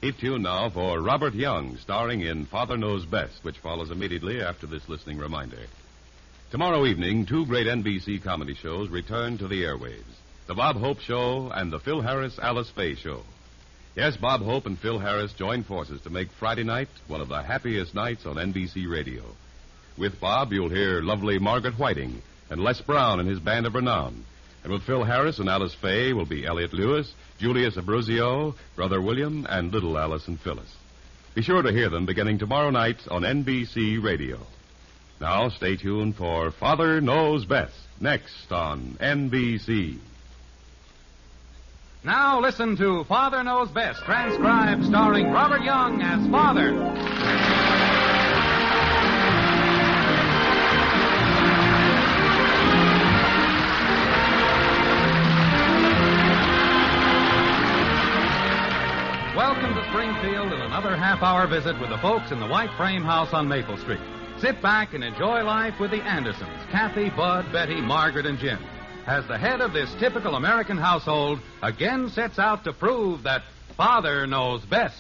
Keep tuned now for Robert Young, starring in Father Knows Best, which follows immediately after this listening reminder. Tomorrow evening, two great NBC comedy shows return to the airwaves. The Bob Hope Show and the Phil Harris-Alice Faye Show. Yes, Bob Hope and Phil Harris join forces to make Friday night one of the happiest nights on NBC radio. With Bob, you'll hear lovely Margaret Whiting and Les Brown and his band of renown. And with Phil Harris and Alice Faye will be Elliot Lewis, Julius Abruzio, Brother William, and little Alice and Phyllis. Be sure to hear them beginning tomorrow night on NBC Radio. Now, stay tuned for Father Knows Best, next on NBC. Now listen to Father Knows Best, transcribed starring Robert Young as Father. Welcome to Springfield and another half-hour visit with the folks in the White Frame House on Maple Street. Sit back and enjoy life with the Andersons, Kathy, Bud, Betty, Margaret, and Jim, as the head of this typical American household again sets out to prove that Father knows best.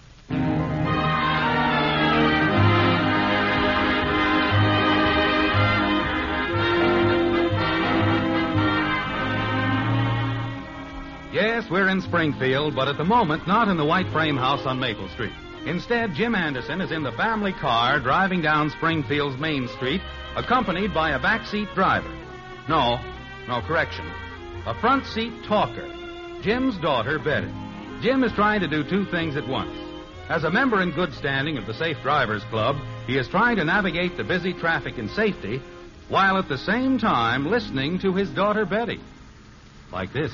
Yes, we're in Springfield, but at the moment not in the White Frame House on Maple Street. Instead, Jim Anderson is in the family car driving down Springfield's Main Street, accompanied by a backseat driver. No, correction. A front seat talker. Jim's daughter, Betty. Jim is trying to do two things at once. As a member in good standing of the Safe Drivers Club, he is trying to navigate the busy traffic in safety, while at the same time listening to his daughter, Betty. Like this.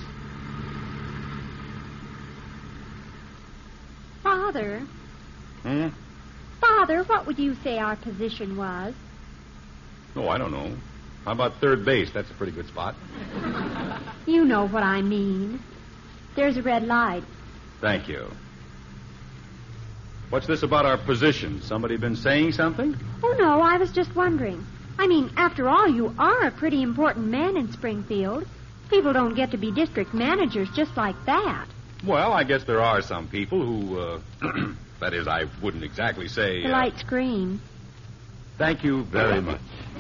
Father. Father, what would you say our position was? Oh, I don't know. How about third base? That's a pretty good spot. You know what I mean. There's a red light. Thank you. What's this about our position? Somebody been saying something? Oh, no, I was just wondering. I mean, after all, you are a pretty important man in Springfield. People don't get to be district managers just like that. Well, I guess there are some people who, that is, I wouldn't exactly say... The light's green. Thank you very much.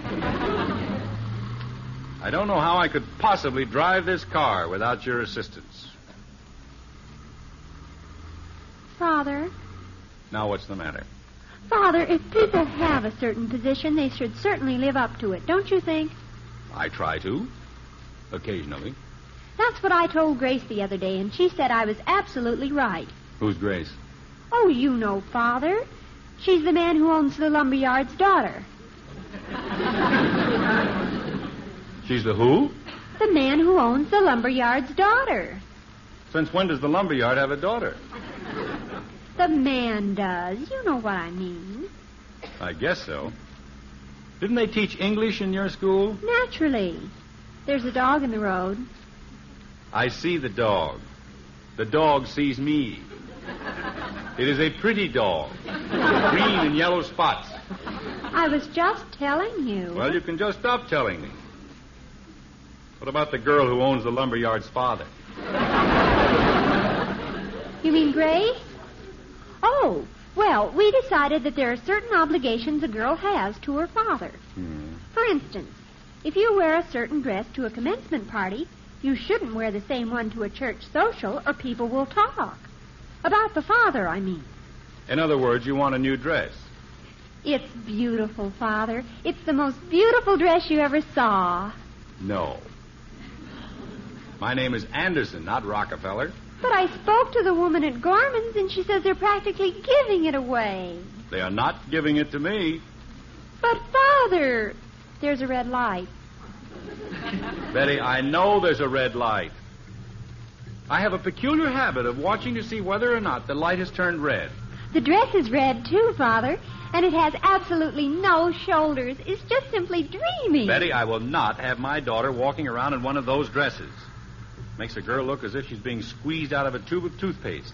I don't know how I could possibly drive this car without your assistance. Father? Now, what's the matter? Father, if people have a certain position, they should certainly live up to it, don't you think? I try to. Occasionally. That's what I told Grace the other day, and she said I was absolutely right. Who's Grace? Oh, you know, Father. She's the man who owns the lumberyard's daughter. She's the who? The man who owns the lumberyard's daughter. Since when does the lumberyard have a daughter? The man does. You know what I mean. I guess so. Didn't they teach English in your school? Naturally. There's a dog in the road. I see the dog. The dog sees me. It is a pretty dog. Green and yellow spots. I was just telling you. Well, you can just stop telling me. What about the girl who owns the lumberyard's father? You mean Grace? Oh, well, we decided that there are certain obligations a girl has to her father. For instance, if you wear a certain dress to a commencement party, you shouldn't wear the same one to a church social, or people will talk. About the father, I mean. In other words, you want a new dress. It's beautiful, Father. It's the most beautiful dress you ever saw. No. My name is Anderson, not Rockefeller. But I spoke to the woman at Gorman's, and she says they're practically giving it away. They are not giving it to me. But, Father, there's a red light. Betty, I know there's a red light. I have a peculiar habit of watching to see whether or not the light has turned red. The dress is red, too, Father, and it has absolutely no shoulders. It's just simply dreamy. Betty, I will not have my daughter walking around in one of those dresses. Makes a girl look as if she's being squeezed out of a tube of toothpaste.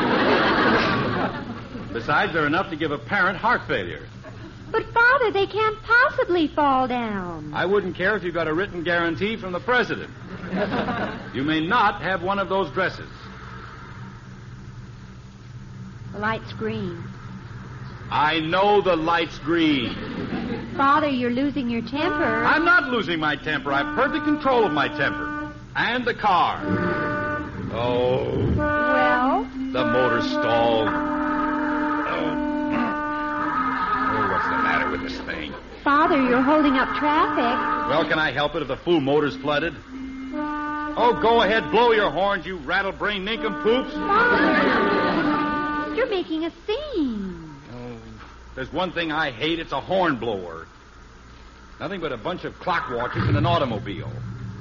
Besides, they're enough to give a parent heart failure. But, Father, they can't possibly fall down. I wouldn't care if you got a written guarantee from the president. You may not have one of those dresses. The light's green. I know the light's green. Father, you're losing your temper. I'm not losing my temper. I have perfect control of my temper. And the car. Oh. Well? The motor stalled. Oh, what's the matter with this thing? Father, you're holding up traffic. Well, can I help it if the fool motor's flooded? Oh, go ahead, blow your horns, you rattle-brained nincompoops. Father, you're making a scene. Oh, there's one thing I hate, it's a horn blower. Nothing but a bunch of clock watchers in an automobile.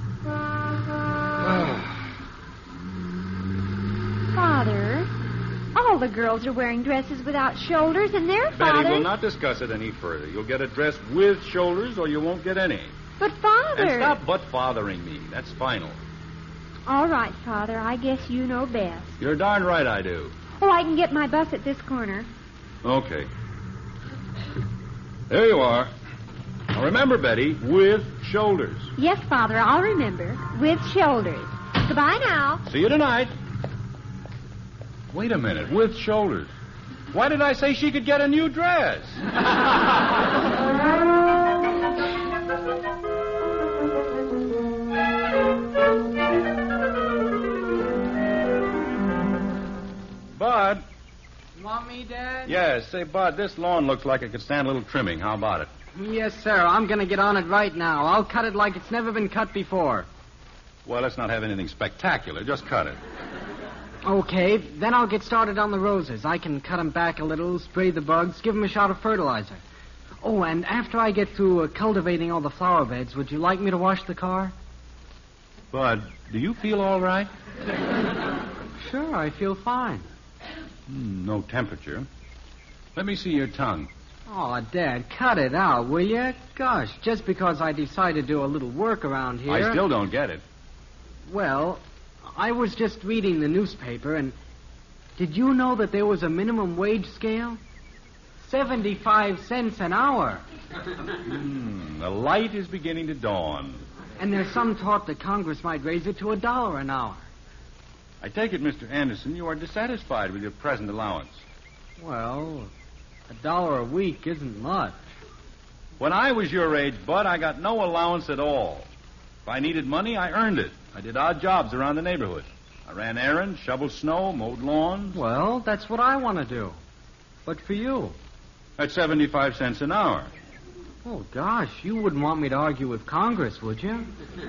Father, all the girls are wearing dresses without shoulders, and their Betty, fathers... we'll not discuss it any further. You'll get a dress with shoulders, or you won't get any. But, Father... And stop butt-fathering me. That's final. All right, Father, I guess you know best. You're darn right I do. Oh, I can get my bus at this corner. Okay. There you are. Now remember, Betty, with shoulders. Yes, Father, I'll remember. With shoulders. Goodbye now. See you tonight. Wait a minute, with shoulders. Why did I say she could get a new dress? Bud. You want me, Dad? Yes, say, Bud, this lawn looks like it could stand a little trimming. How about it? Yes, sir. I'm going to get on it right now. I'll cut it like it's never been cut before. Well, let's not have anything spectacular. Just cut it. Okay, then I'll get started on the roses. I can cut them back a little, spray the bugs, give them a shot of fertilizer. Oh, and after I get through cultivating all the flower beds, would you like me to wash the car? Bud, do you feel all right? Sure, I feel fine. No temperature. Let me see your tongue. Oh, Dad, cut it out, will you? Gosh, just because I decided to do a little work around here... I still don't get it. Well, I was just reading the newspaper, and did you know that there was a minimum wage scale? 75 cents an hour. The light is beginning to dawn. And there's some talk that Congress might raise it to $1 an hour. I take it, Mr. Anderson, you are dissatisfied with your present allowance. Well, $1 a week isn't much. When I was your age, Bud, I got no allowance at all. If I needed money, I earned it. I did odd jobs around the neighborhood. I ran errands, shoveled snow, mowed lawns. Well, that's what I want to do. But for you? At 75 cents an hour. Oh, gosh, you wouldn't want me to argue with Congress, would you?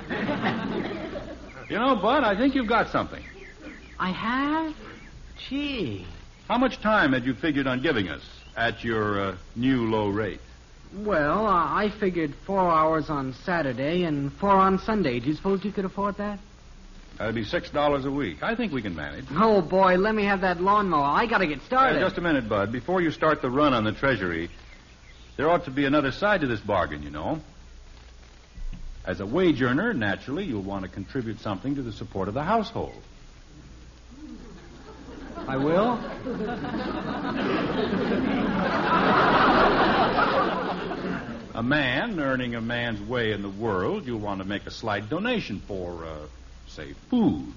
You know, Bud, I think you've got something. I have? Gee. How much time had you figured on giving us at your new low rate? Well, I figured 4 hours on Saturday and 4 on Sunday. Do you suppose you could afford that? That'd be $6 a week. I think we can manage. Oh, boy, let me have that lawnmower. I got to get started. Just a minute, Bud. Before you start the run on the Treasury, there ought to be another side to this bargain, you know. As a wage earner, naturally, you'll want to contribute something to the support of the household. I will? A man earning a man's way in the world, you'll want to make a slight donation for, say, food.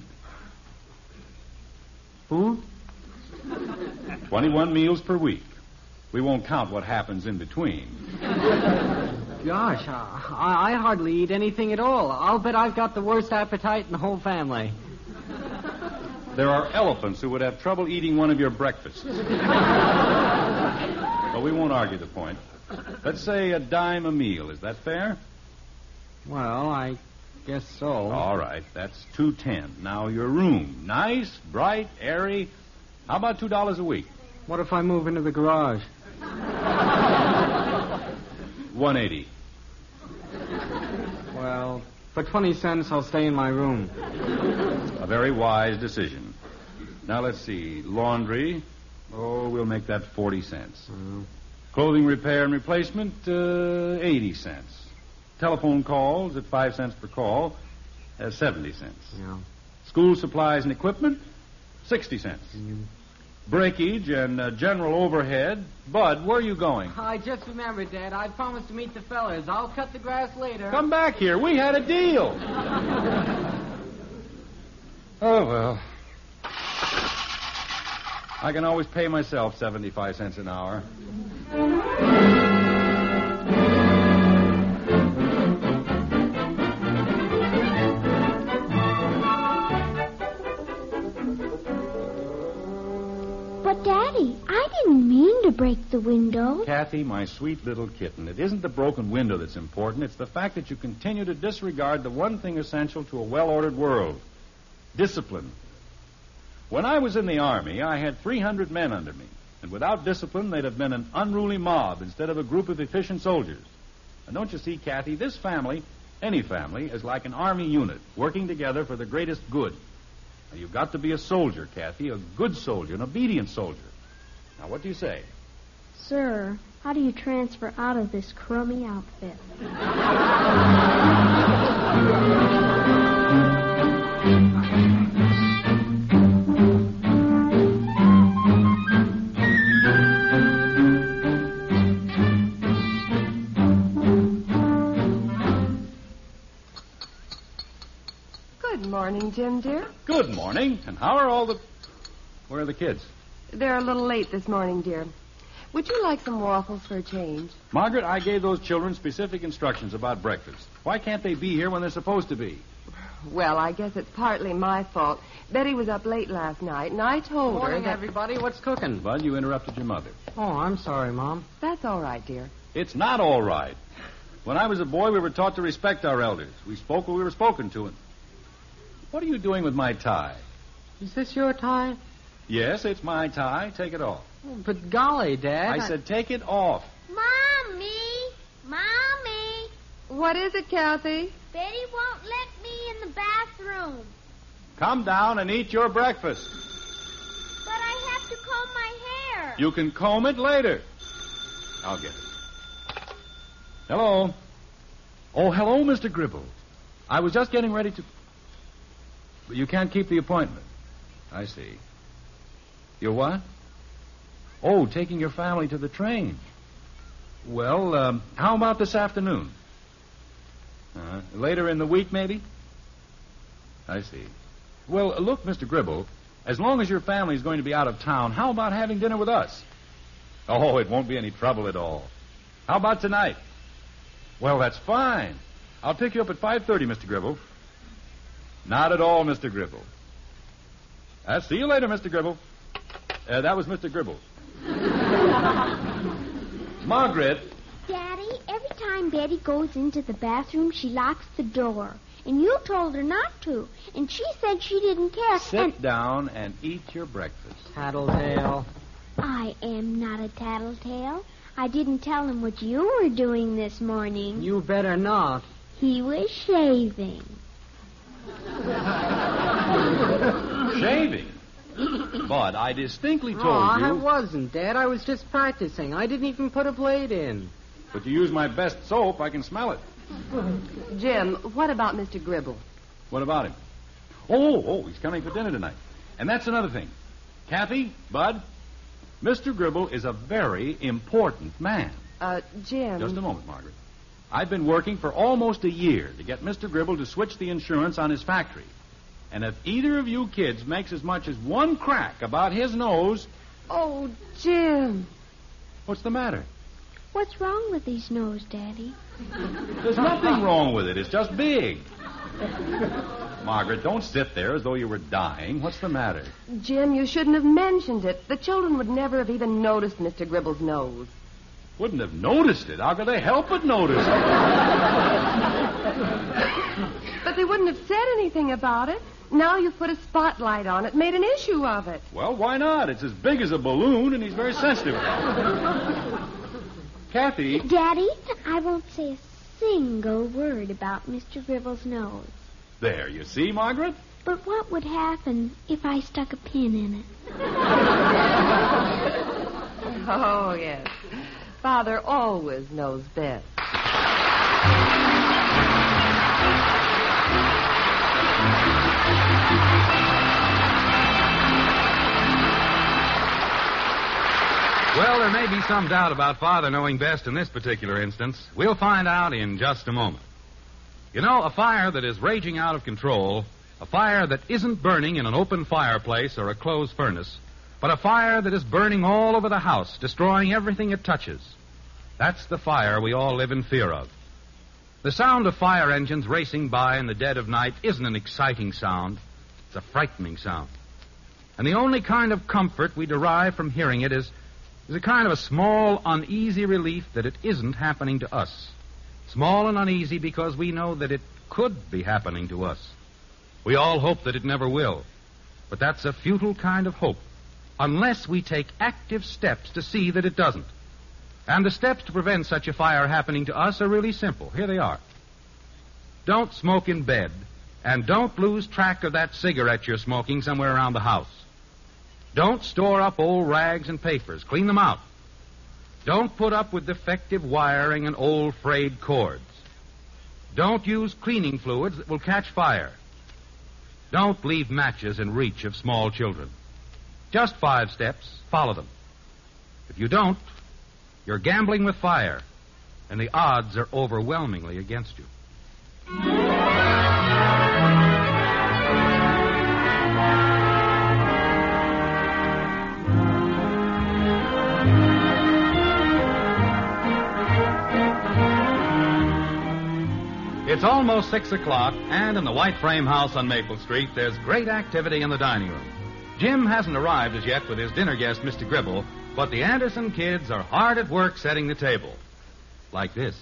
Food? 21 meals per week. We won't count what happens in between. Gosh, I hardly eat anything at all. I'll bet I've got the worst appetite in the whole family. There are elephants who would have trouble eating one of your breakfasts. But we won't argue the point. Let's say $0.10 a meal. Is that fair? Well, I guess so. All right, that's $2.10. Now your room, nice, bright, airy. How about $2 a week? What if I move into the garage? $1.80. Well, for 20 cents, I'll stay in my room. A very wise decision. Now let's see. Laundry. Oh, we'll make that 40 cents. Clothing repair and replacement, 80 cents. Telephone calls at 5 cents per call, 70 cents. Yeah. School supplies and equipment, 60 cents. Breakage and general overhead. Bud, where are you going? I just remembered, Dad. I promised to meet the fellas. I'll cut the grass later. Come back here. We had a deal. Oh, well. I can always pay myself 75 cents an hour. But, Daddy, I didn't mean to break the window. Kathy, my sweet little kitten, it isn't the broken window that's important. It's the fact that you continue to disregard the one thing essential to a well-ordered world. Discipline. When I was in the Army, I had 300 men under me. And without discipline, they'd have been an unruly mob instead of a group of efficient soldiers. And don't you see, Kathy, this family, any family, is like an Army unit working together for the greatest good. Now, you've got to be a soldier, Kathy, a good soldier, an obedient soldier. Now, what do you say? Sir, how do you transfer out of this crummy outfit? Good morning, Jim, dear. Good morning. And how are all the... Where are the kids? They're a little late this morning, dear. Would you like some waffles for a change? Margaret, I gave those children specific instructions about breakfast. Why can't they be here when they're supposed to be? Well, I guess it's partly my fault. Betty was up late last night, and I told her Morning, that... everybody. What's cooking? Bud, you interrupted your mother. Oh, I'm sorry, Mom. That's all right, dear. It's not all right. When I was a boy, we were taught to respect our elders. We spoke when we were spoken to. And what are you doing with my tie? Is this your tie? Yes, it's my tie. Take it off. Oh, but golly, Dad. I said take it off. Mommy! Mommy! What is it, Kathy? Betty won't let me in the bathroom. Come down and eat your breakfast. But I have to comb my hair. You can comb it later. I'll get it. Hello. Oh, hello, Mr. Gribble. I was just getting ready to... But you can't keep the appointment. I see. You're what? Oh, taking your family to the train. Well, how about this afternoon? Later in the week, maybe? I see. Well, look, Mr. Gribble, as long as your family's going to be out of town, how about having dinner with us? Oh, it won't be any trouble at all. How about tonight? Well, that's fine. I'll pick you up at 5:30, Mr. Gribble. Not at all, Mr. Gribble. See you later, Mr. Gribble. That was Mr. Gribble. Margaret. Daddy, every time Betty goes into the bathroom, she locks the door. And you told her not to. And she said she didn't care. Sit down and eat your breakfast. Tattletale. I am not a tattletale. I didn't tell him what you were doing this morning. You better not. He was shaving. Shaving? Bud, I distinctly told I you... wasn't, Dad. I was just practicing. I didn't even put a blade in. But you use my best soap, I can smell it. Jim, what about Mr. Gribble? What about him? Oh, he's coming for dinner tonight. And that's another thing. Kathy, Bud, Mr. Gribble is a very important man. Jim... Just a moment, Margaret. I've been working for almost a year to get Mr. Gribble to switch the insurance on his factory. And if either of you kids makes as much as one crack about his nose... Oh, Jim. What's the matter? What's wrong with his nose, Daddy? There's nothing wrong with it. It's just big. Margaret, don't sit there as though you were dying. What's the matter? Jim, you shouldn't have mentioned it. The children would never have even noticed Mr. Gribble's nose. Wouldn't have noticed it. How could they help but notice it? But they wouldn't have said anything about it. Now you've put a spotlight on it, made an issue of it. Well, why not? It's as big as a balloon, and he's very sensitive. Kathy. Daddy, I won't say a single word about Mr. Gribble's nose. There, you see, Margaret? But what would happen if I stuck a pin in it? Oh, yes. Father always knows best. Well, there may be some doubt about Father knowing best in this particular instance. We'll find out in just a moment. You know, a fire that is raging out of control, a fire that isn't burning in an open fireplace or a closed furnace, but a fire that is burning all over the house, destroying everything it touches. That's the fire we all live in fear of. The sound of fire engines racing by in the dead of night isn't an exciting sound. It's a frightening sound. And the only kind of comfort we derive from hearing it is a kind of a small, uneasy relief that it isn't happening to us. Small and uneasy because we know that it could be happening to us. We all hope that it never will. But that's a futile kind of hope, unless we take active steps to see that it doesn't. And the steps to prevent such a fire happening to us are really simple. Here they are. Don't smoke in bed, and don't lose track of that cigarette you're smoking somewhere around the house. Don't store up old rags and papers. Clean them out. Don't put up with defective wiring and old frayed cords. Don't use cleaning fluids that will catch fire. Don't leave matches in reach of small children. Just 5 steps. Follow them. If you don't, you're gambling with fire, and the odds are overwhelmingly against you. It's almost 6 o'clock, and in the white frame house on Maple Street, there's great activity in the dining room. Jim hasn't arrived as yet with his dinner guest, Mr. Gribble, but the Anderson kids are hard at work setting the table. Like this.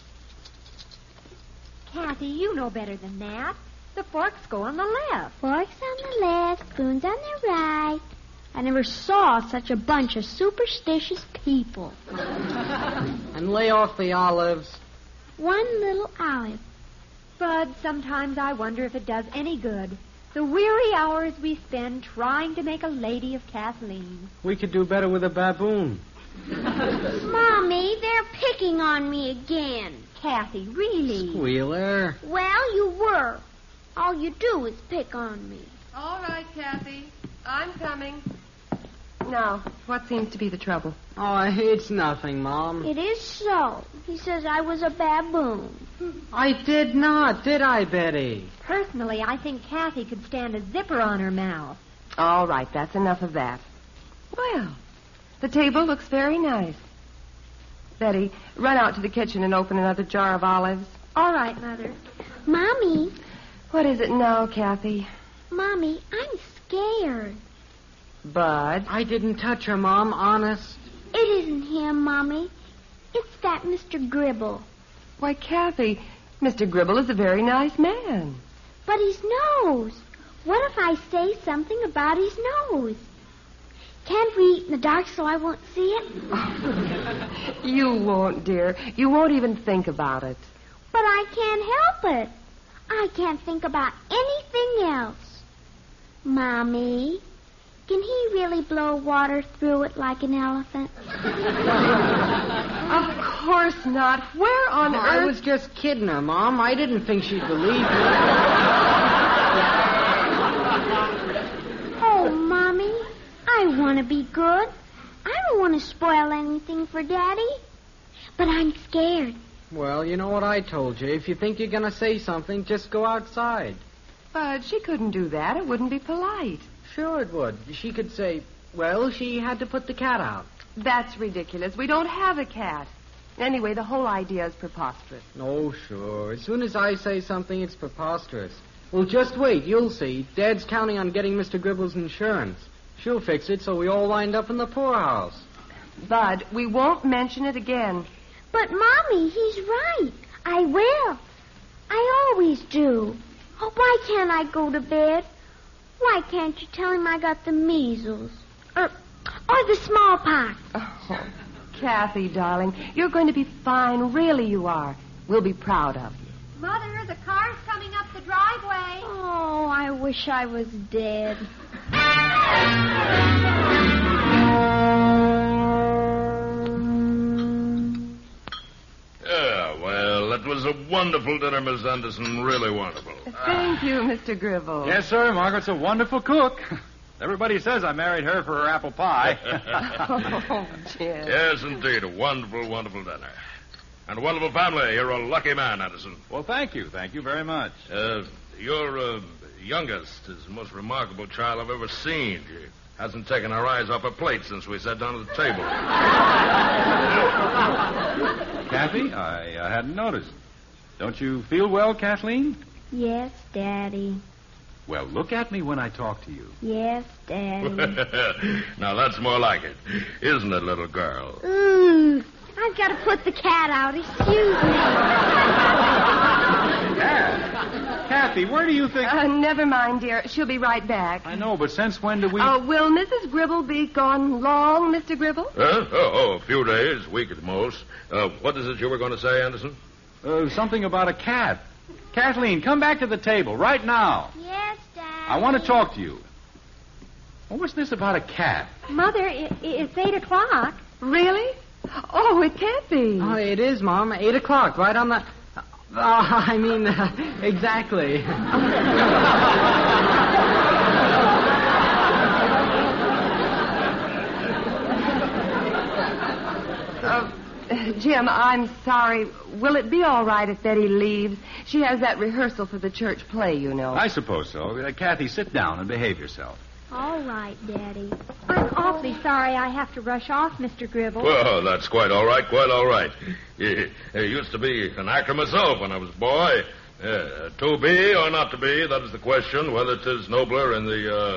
Kathy, you know better than that. The forks go on the left. Forks on the left, spoons on the right. I never saw such a bunch of superstitious people. And lay off the olives. One little olive. Bud, sometimes I wonder if it does any good. The weary hours we spend trying to make a lady of Kathleen. We could do better with a baboon. Mommy, they're picking on me again. Kathy, really? Squealer. Well, you were. All you do is pick on me. All right, Kathy. I'm coming. Now, what seems to be the trouble? Oh, it's nothing, Mom. It is so. He says I was a baboon. I did not, did I, Betty? Personally, I think Kathy could stand a zipper on her mouth. All right, that's enough of that. Well, the table looks very nice. Betty, run out to the kitchen and open another jar of olives. All right, Mother. Mommy. What is it now, Kathy? Mommy, I'm scared. Bud. I didn't touch her, Mom, honest. It isn't him, Mommy. It's that Mr. Gribble. Why, Kathy, Mr. Gribble is a very nice man. But his nose. What if I say something about his nose? Can't we eat in the dark so I won't see it? You won't, dear. You won't even think about it. But I can't help it. I can't think about anything else. Mommy, can he really blow water through it like an elephant? Of course not. Where on earth? I was just kidding her, Mom. I didn't think she'd believe me. Oh, Mommy, I want to be good. I don't want to spoil anything for Daddy. But I'm scared. Well, you know what I told you. If you think you're going to say something, just go outside. Bud, she couldn't do that. It wouldn't be polite. Sure it would. She could say, well, she had to put the cat out. That's ridiculous. We don't have a cat. Anyway, the whole idea is preposterous. Oh, sure. As soon as I say something, it's preposterous. Well, just wait. You'll see. Dad's counting on getting Mr. Gribble's insurance. She'll fix it so we all wind up in the poorhouse. Bud, we won't mention it again. But, Mommy, he's right. I will. I always do. Oh, why can't I go to bed? Why can't you tell him I got the measles? Or the smallpox? Oh, Kathy, darling, you're going to be fine. Really, you are. We'll be proud of you. Mother, the car's coming up the driveway. Oh, I wish I was dead. Yeah, well, that was a wonderful dinner, Miss Anderson. Really wonderful. Thank you, Mr. Gribble. Yes, sir. Margaret's a wonderful cook. Everybody says I married her for her apple pie. Oh, Jim. Yes, indeed. A wonderful, wonderful dinner. And a wonderful family. You're a lucky man, Anderson. Well, thank you. Thank you very much. Your youngest is the most remarkable child I've ever seen. She Hasn't taken her eyes off her plate since we sat down at the table. Kathy, I hadn't noticed. Don't you feel well, Kathleen? Yes, Daddy. Well, look at me when I talk to you. Yes, Daddy. Now, that's more like it. Isn't it, little girl? Ooh, I've got to put the cat out. Excuse me. Kathy, where do you think... Never mind, dear. She'll be right back. I know, but since when do we... Will Mrs. Gribble be gone long, Mr. Gribble? Huh? Oh, a few days, week at most. What is it you were going to say, Anderson? Something about a cat. Kathleen, come back to the table right now. Yes, Dad. I want to talk to you. Well, what's this about a cat? Mother, it's 8 o'clock. Really? Oh, it can't be. Oh, it is, Mom. 8 o'clock, right on the... exactly. Jim, I'm sorry. Will it be all right if Betty leaves? She has that rehearsal for the church play, you know. I suppose so. Kathy, sit down and behave yourself. All right, Daddy. I'm awfully sorry I have to rush off, Mr. Gribble. Well, that's quite all right, quite all right. I used to be an actor myself when I was a boy. To be or not to be, that is the question, whether it is nobler in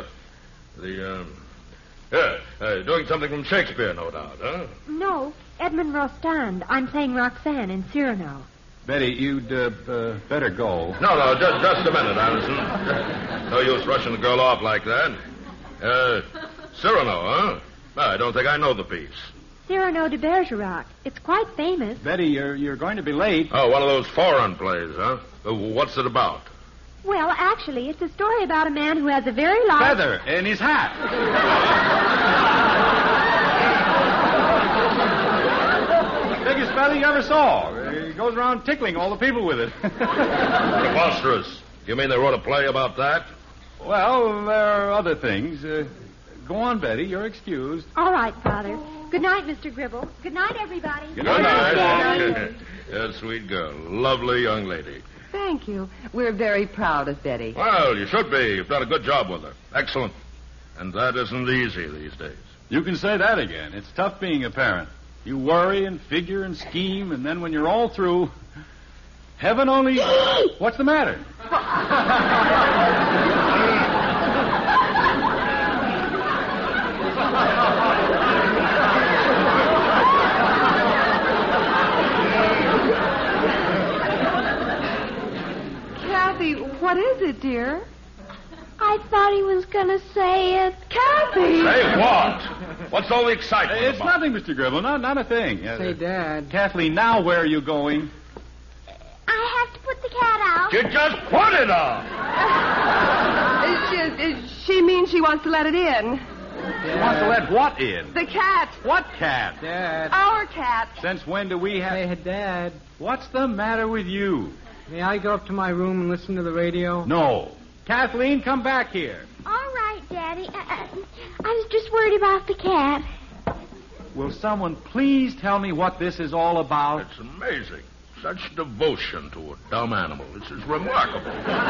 doing something from Shakespeare, no doubt, huh? No, Edmund Rostand. I'm playing Roxanne in Cyrano. Betty, you'd better go. No, just a minute, Anderson. No use rushing the girl off like that. Cyrano, huh? I don't think I know the piece. Cyrano de Bergerac. It's quite famous. Betty, you're going to be late. Oh, one of those foreign plays, huh? What's it about? Well, actually, it's a story about a man who has a very large... Feather in his hat. Biggest feather you ever saw. He goes around tickling all the people with it. Preposterous. You mean they wrote a play about that? Well, there are other things. Go on, Betty. You're excused. All right, Father. Good night, Mr. Gribble. Good night, everybody. Good night. Yes, sweet girl. Lovely young lady. Thank you. We're very proud of Betty. Well, you should be. You've done a good job with her. Excellent. And that isn't easy these days. You can say that again. It's tough being a parent. You worry and figure and scheme, and then when you're all through, heaven only... What's the matter? Kathy, what is it, dear? I thought he was going to say it. Kathy! Say what? What's all the excitement It's about? nothing, Mr. Gribble. Not a thing. Say, Dad. Kathleen, now where are you going? I have to put the cat out. You just put it on. She means she wants to let it in. She wants to let what in? The cat. What cat? Dad. Our cat. Since when do we have... Hey, Dad. What's the matter with you? May I go up to my room and listen to the radio? No. Kathleen, come back here. All right, Daddy. I was just worried about the cat. Will someone please tell me what this is all about? It's amazing. Such devotion to a dumb animal. This is remarkable.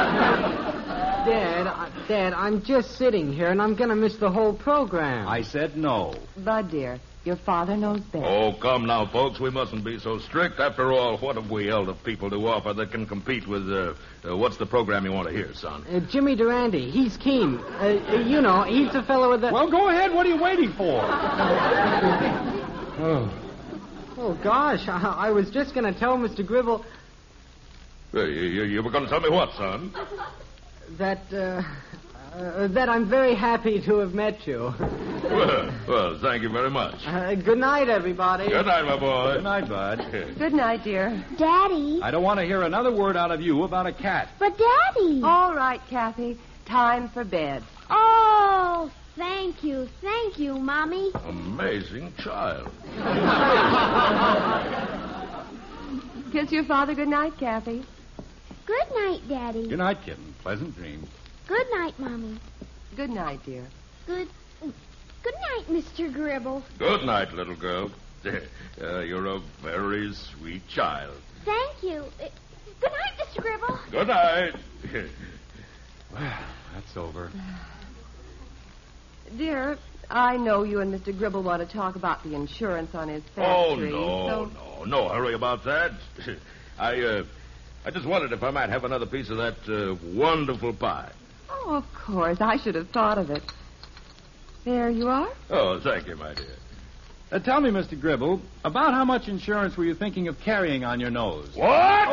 Dad, I'm just sitting here, and I'm going to miss the whole program. I said no. Bud, dear, your father knows best. Oh, come now, folks. We mustn't be so strict. After all, what have we elder people to offer that can compete with, what's the program you want to hear, son? Jimmy Durante. He's keen. You know, he's the fellow with the... Well, go ahead. What are you waiting for? Oh, gosh. I was just going to tell Mr. Gribble You were going to tell me what, son? that I'm very happy to have met you. Well, thank you very much. Good night, everybody. Good night, my boy. Good night, Bud. Good night, dear. Daddy. I don't want to hear another word out of you about a cat. But, Daddy. All right, Kathy. Time for bed. Oh, thank you, Mommy. Amazing child. Kiss your father good night, Kathy. Good night, Daddy. Good night, kitten. Pleasant dreams. Good night, Mommy. Good night, dear. Good night, Mr. Gribble. Good night, little girl. You're a very sweet child. Thank you. Good night, Mr. Gribble. Good night. Well, that's over. Dear, I know you and Mr. Gribble want to talk about the insurance on his Oh, factory. no hurry about that. I just wondered if I might have another piece of that wonderful pie. Oh, of course. I should have thought of it. There you are. Oh, thank you, my dear. Tell me, Mr. Gribble, about how much insurance were you thinking of carrying on your nose? What?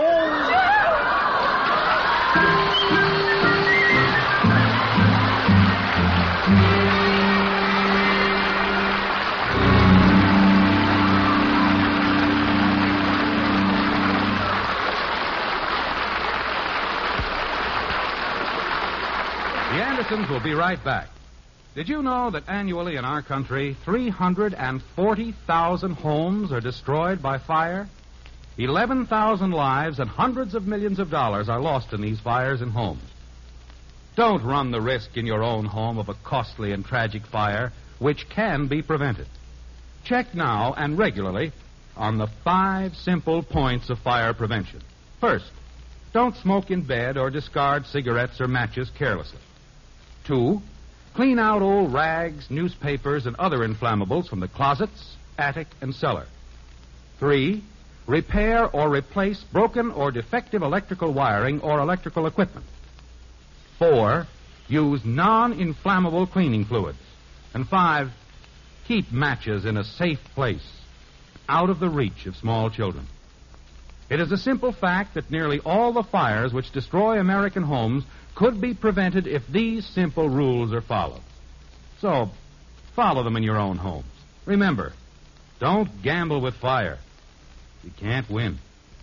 The Andersons will be right back. Did you know that annually in our country, 340,000 homes are destroyed by fire? 11,000 lives and hundreds of millions of dollars are lost in these fires in homes. Don't run the risk in your own home of a costly and tragic fire, which can be prevented. Check now and regularly on the 5 simple points of fire prevention. First, don't smoke in bed or discard cigarettes or matches carelessly. 2, clean out old rags, newspapers, and other inflammables from the closets, attic, and cellar. 3, repair or replace broken or defective electrical wiring or electrical equipment. 4, use non-inflammable cleaning fluids. And 5, keep matches in a safe place, out of the reach of small children. It is a simple fact that nearly all the fires which destroy American homes could be prevented if these simple rules are followed. So, follow them in your own homes. Remember, don't gamble with fire. You can't win.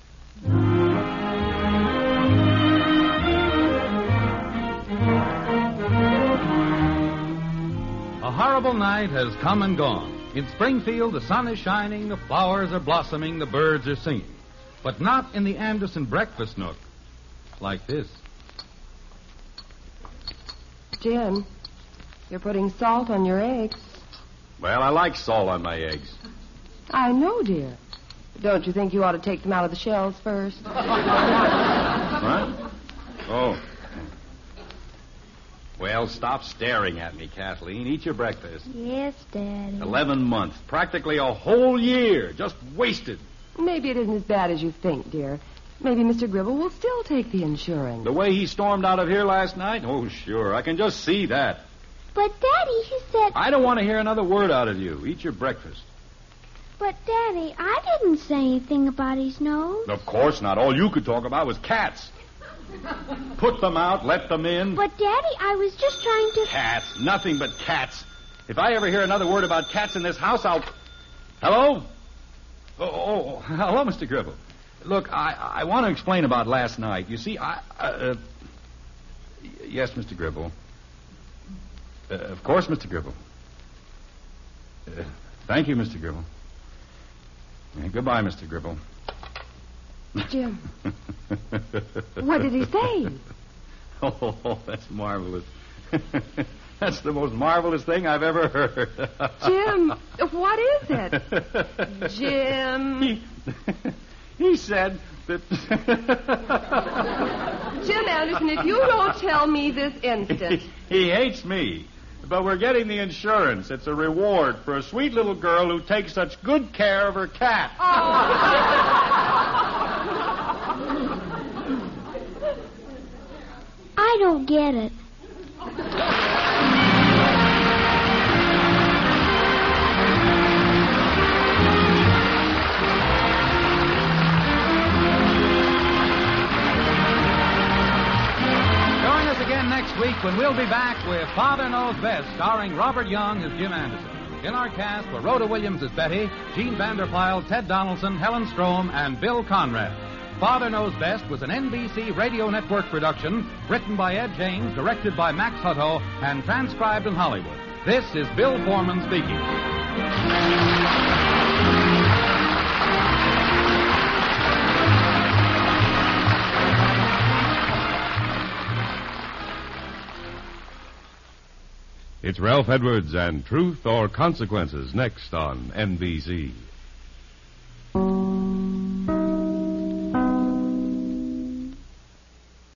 A horrible night has come and gone. In Springfield, the sun is shining, the flowers are blossoming, the birds are singing. But not in the Anderson breakfast nook. Like this. Jim, you're putting salt on your eggs. Well, I like salt on my eggs. I know, dear. Don't you think you ought to take them out of the shells first? What? Oh. Well, stop staring at me, Kathleen. Eat your breakfast. Yes, Daddy. 11 months. Practically a whole year. Just wasted. Maybe it isn't as bad as you think, dear. Maybe Mr. Gribble will still take the insurance. The way he stormed out of here last night? Oh, sure. I can just see that. But, Daddy, he said... I don't want to hear another word out of you. Eat your breakfast. But, Daddy, I didn't say anything about his nose. Of course not. All you could talk about was cats. Put them out, let them in. But, Daddy, I was just trying to... Cats. Nothing but cats. If I ever hear another word about cats in this house, I'll... Hello? Oh, hello, Mr. Gribble. Look, I want to explain about last night. You see, Yes, Mr. Gribble. Of course, Mr. Gribble. Thank you, Mr. Gribble. Goodbye, Mr. Gribble. Jim, what did he say? Oh, that's marvelous. That's the most marvelous thing I've ever heard. Jim, what is it? Jim. He said that... Jim Anderson, if you don't tell me this instant... He hates me. But we're getting the insurance. It's a reward for a sweet little girl who takes such good care of her cat. I don't get it. Next week when we'll be back with Father Knows Best, starring Robert Young as Jim Anderson. In our cast were Rhoda Williams as Betty, Gene Vanderpyle, Ted Donaldson, Helen Strom, and Bill Conrad. Father Knows Best was an NBC Radio Network production, written by Ed James, directed by Max Hutto, and transcribed in Hollywood. This is Bill Foreman speaking. It's Ralph Edwards and Truth or Consequences next on NBC.